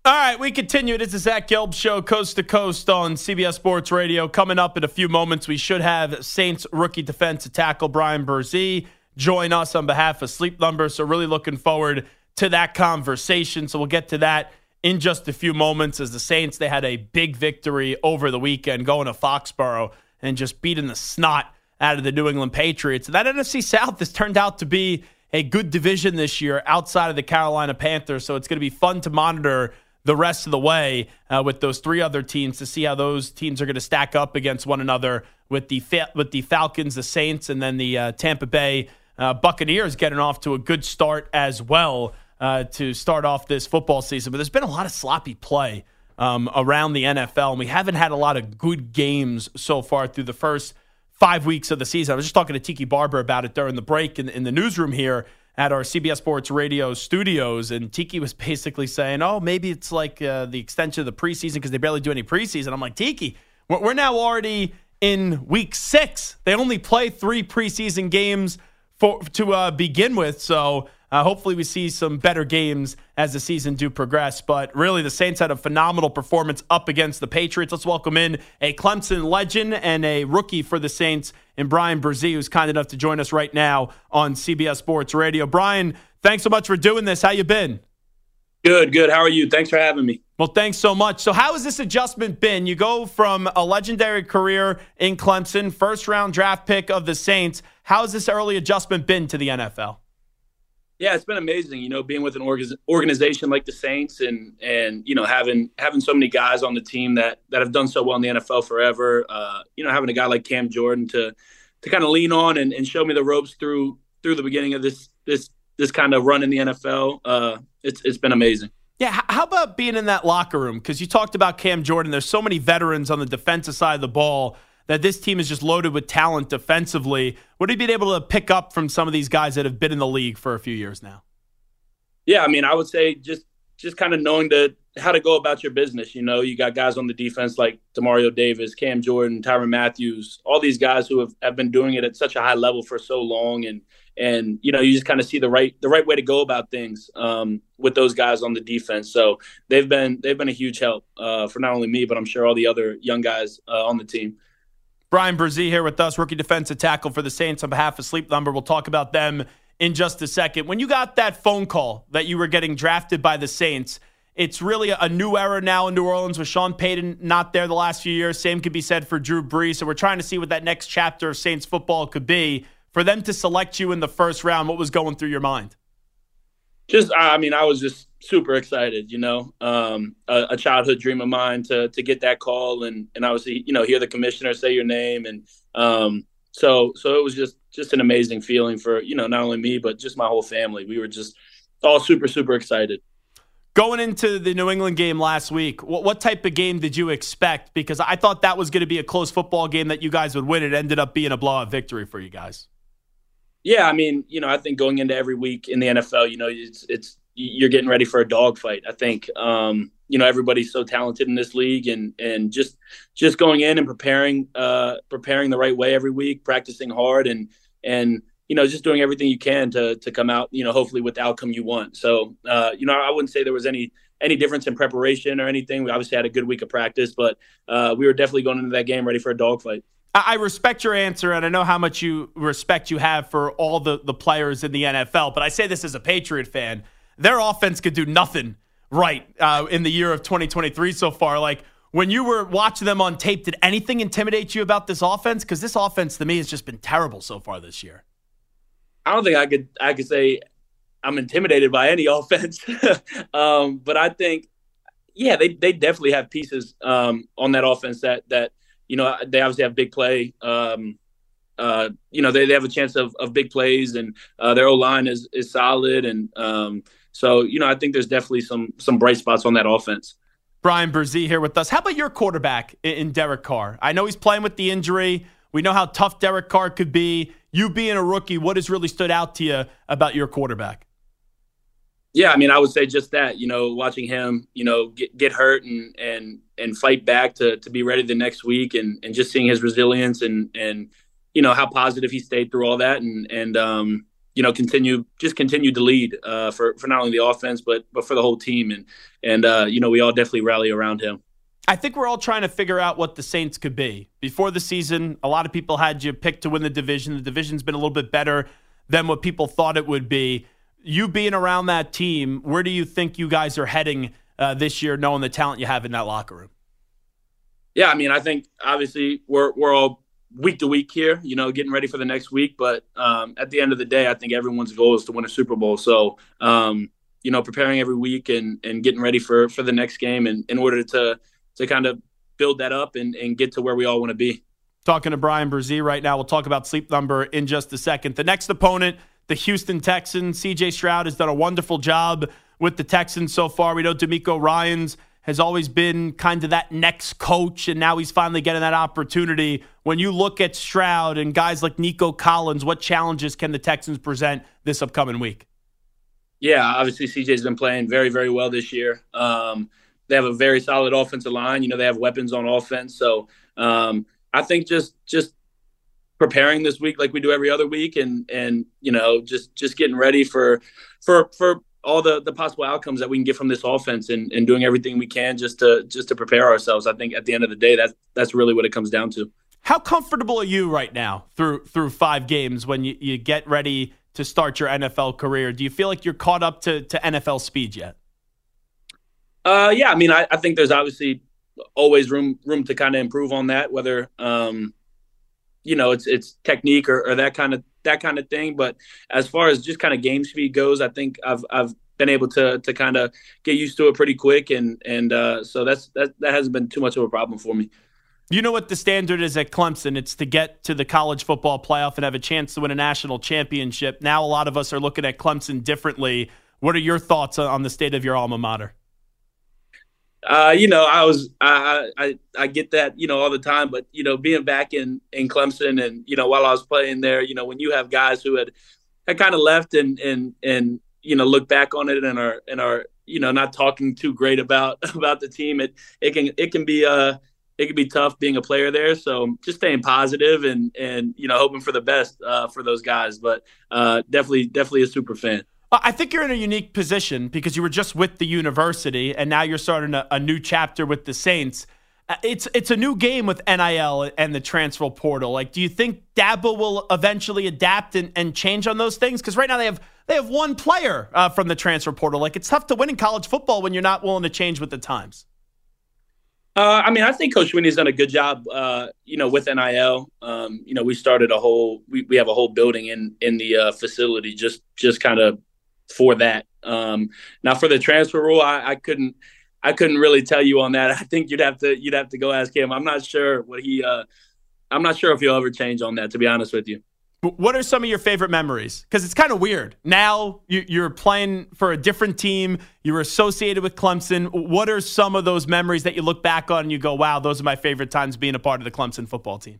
All right, we continue. This is Zach Gelb Show, coast to coast on CBS Sports Radio. Coming up in a few moments, we should have Saints rookie defensive tackle Bryan Bresee join us on behalf of Sleep Number. So really looking forward to that conversation. So we'll get to that in just a few moments as the Saints, they had a big victory over the weekend going to Foxborough and just beating the snot out of the New England Patriots. And that NFC South has turned out to be a good division this year outside of the Carolina Panthers. So it's going to be fun to monitor the rest of the way with those three other teams to see how those teams are going to stack up against one another with the Falcons, the Saints, and then the Tampa Bay Buccaneers getting off to a good start as well to start off this football season. But there's been a lot of sloppy play around the NFL, and we haven't had a lot of good games so far through the first 5 weeks of the season. I was just talking to Tiki Barber about it during the break in the newsroom here at our CBS Sports Radio studios, and Tiki was basically saying, oh, maybe it's like the extension of the preseason because they barely do any preseason. I'm like, Tiki, we're now already in week 6. They only play 3 preseason games to begin with, so hopefully we see some better games as the season do progress. But really, the Saints had a phenomenal performance up against the Patriots. Let's welcome in a Clemson legend and a rookie for the Saints in Bryan Bresee, who's kind enough to join us right now on CBS Sports Radio. Bryan, thanks so much for doing this. How you been? Good. How are you? Thanks for having me. Well, thanks so much. So how has this adjustment been? You go from a legendary career in Clemson, first-round draft pick of the Saints. How has this early adjustment been to the NFL? Yeah, it's been amazing, being with an organization like the Saints and having so many guys on the team that have done so well in the NFL forever. Having a guy like Cam Jordan to kind of lean on and show me the ropes through the beginning of this kind of run in the NFL. It's been amazing. Yeah, how about being in that locker room? Because you talked about Cam Jordan. There's so many veterans on the defensive side of the ball that this team is just loaded with talent defensively. What have you been able to pick up from some of these guys that have been in the league for a few years now? Yeah, I would say just kind of knowing how to go about your business. You got guys on the defense like Demario Davis, Cam Jordan, Tyrann Mathieu, all these guys who have been doing it at such a high level for so long. And you just kind of see the right way to go about things with those guys on the defense. So they've been a huge help for not only me, but I'm sure all the other young guys on the team. Bryan Bresee here with us, rookie defensive tackle for the Saints on behalf of Sleep Number. We'll talk about them in just a second. When you got that phone call that you were getting drafted by the Saints, it's really a new era now in New Orleans with Sean Payton not there the last few years. Same could be said for Drew Brees. So we're trying to see what that next chapter of Saints football could be. For them to select you in the first round, what was going through your mind? I was just super excited, a childhood dream of mine to get that call and obviously, hear the commissioner say your name. And so it was just an amazing feeling for, not only me, but just my whole family. We were just all super, super excited. Going into the New England game last week, what type of game did you expect? Because I thought that was going to be a close football game that you guys would win. It ended up being a blowout victory for you guys. Yeah, I think going into every week in the NFL, it's you're getting ready for a dogfight. I think, everybody's so talented in this league, and just going in and preparing the right way every week, practicing hard, and just doing everything you can to come out, hopefully with the outcome you want. So, I wouldn't say there was any difference in preparation or anything. We obviously had a good week of practice, but we were definitely going into that game ready for a dogfight. I respect your answer, and I know how much respect you have for all the players in the NFL, but I say this as a Patriot fan. Their offense could do nothing right in the year of 2023 so far. Like, when you were watching them on tape, did anything intimidate you about this offense? Because this offense, to me, has just been terrible so far this year. I don't think I could say I'm intimidated by any offense. But I think, yeah, they definitely have pieces on that offense that they obviously have big play. They have a chance of big plays, and their O-line is solid. And so I think there's definitely some bright spots on that offense. Bryan Bresee here with us. How about your quarterback in Derek Carr? I know he's playing with the injury. We know how tough Derek Carr could be. You being a rookie, what has really stood out to you about your quarterback? Yeah, I would say just that, watching him, get hurt and fight back to be ready the next week, and just seeing his resilience and how positive he stayed through all that. And continue to lead for not only the offense but for the whole team, and we all definitely rally around him. I think we're all trying to figure out what the Saints could be. Before the season, a lot of people had you picked to win the division. The division's been a little bit better than what people thought it would be. You being around that team, where do you think you guys are heading this year, knowing the talent you have in that locker room? Yeah, I mean, I think obviously we're all week to week here, getting ready for the next week. But at the end of the day, I think everyone's goal is to win a Super Bowl. So, preparing every week and getting ready for the next game, and in order to kind of build that up and get to where we all want to be. Talking to Bryan Bresee right now. We'll talk about Sleep Number in just a second. The next opponent, the Houston Texans. C.J. Stroud has done a wonderful job with the Texans so far. We know DeMeco Ryans has always been kind of that next coach, and now he's finally getting that opportunity. When you look at Stroud and guys like Nico Collins, what challenges can the Texans present this upcoming week? Yeah, obviously CJ's been playing very, very well this year. They have a very solid offensive line. They have weapons on offense. So I think just preparing this week like we do every other week, and just getting ready for all the possible outcomes that we can get from this offense, and doing everything we can just to prepare ourselves. I think at the end of the day, that's really what it comes down to. How comfortable are you right now through 5 games when you get ready to start your NFL career? Do you feel like you're caught up to NFL speed yet? Yeah, I mean, I think there's obviously always room to kind of improve on that, whether it's technique or that kind of thing. But as far as just kind of game speed goes, I think I've been able to kind of get used to it pretty quick, and so that hasn't been too much of a problem for me. You know what the standard is at Clemson? It's to get to the college football playoff and have a chance to win a national championship. Now a lot of us are looking at Clemson differently. What are your thoughts on the state of your alma mater? I get that, all the time, but, being back in Clemson and, while I was playing there, when you have guys who had kind of left and look back on it and are, not talking too great about the team, it can be tough being a player there. So just staying positive and hoping for the best for those guys, but definitely a super fan. I think you're in a unique position because you were just with the university and now you're starting a new chapter with the Saints. It's a new game with NIL and the transfer portal. Like, do you think Dabo will eventually adapt and change on those things? Because right now they have one player from the transfer portal. Like, it's tough to win in college football when you're not willing to change with the times. I think Coach Winnie's done a good job, with NIL. We started we have a whole building in the facility just kind of for that. Now for the transfer rule, I couldn't really tell you on that. I think you'd have to go ask him. I'm not sure I'm not sure if he'll ever change on that, to be honest with you. What are some of your favorite memories? Because it's kind of weird. Now you're playing for a different team. You're associated with Clemson. What are some of those memories that you look back on and you go, wow, those are my favorite times being a part of the Clemson football team?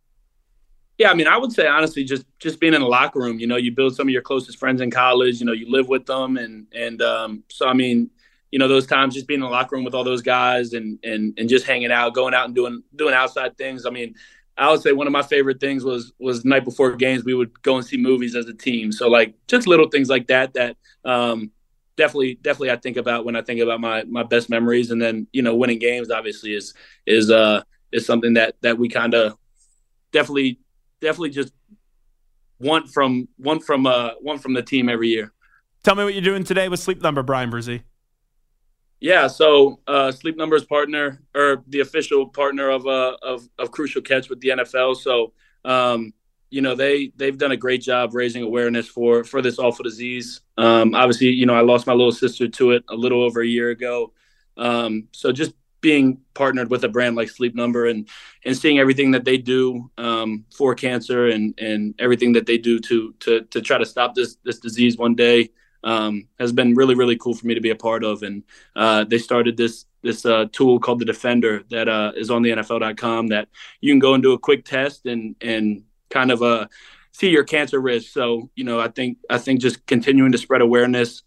Yeah, I would say, honestly, just being in the locker room. You build some of your closest friends in college. You live with them. And so, those times just being in the locker room with all those guys and just hanging out, going out and doing outside things. I would say one of my favorite things was the night before games, we would go and see movies as a team. So, just little things like that definitely I think about when I think about my best memories. And then, winning games obviously is something that we kind of definitely just want from the team every year. Tell me what you're doing today with Sleep Number, Bryan Bresee. Yeah, so Sleep Number's partner, or the official partner of Crucial Catch with the NFL. So, they've done a great job raising awareness for this awful disease. Obviously, I lost my little sister to it a little over a year ago. So just being partnered with a brand like Sleep Number and seeing everything that they do for cancer and everything that they do to try to stop this disease one day has been really, really cool for me to be a part of. And they started this tool called the Defender that is on the NFL.com that you can go and do a quick test and kind of see your cancer risk. So, I think just continuing to spread awareness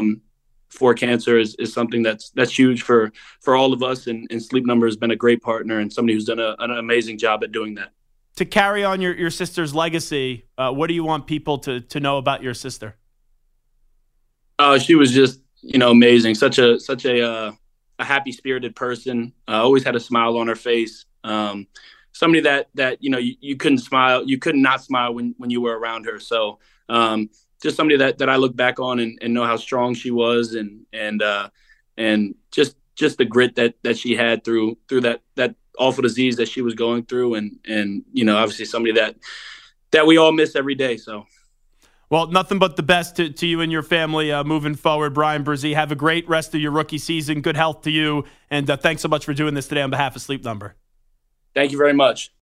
for cancer is something that's huge for all of us. And Sleep Number has been a great partner and somebody who's done an amazing job at doing that. to carry on your sister's legacy, what do you want people to know about your sister? She was just, amazing. Such a happy spirited person. Always had a smile on her face. Somebody that you couldn't smile, you could not smile when you were around her. So just somebody that I look back on and know how strong she was, and just the grit that she had through that awful disease that she was going through, and obviously somebody that we all miss every day. So. Well, nothing but the best to you and your family moving forward. Bryan Bresee, have a great rest of your rookie season. Good health to you. And thanks so much for doing this today on behalf of Sleep Number. Thank you very much.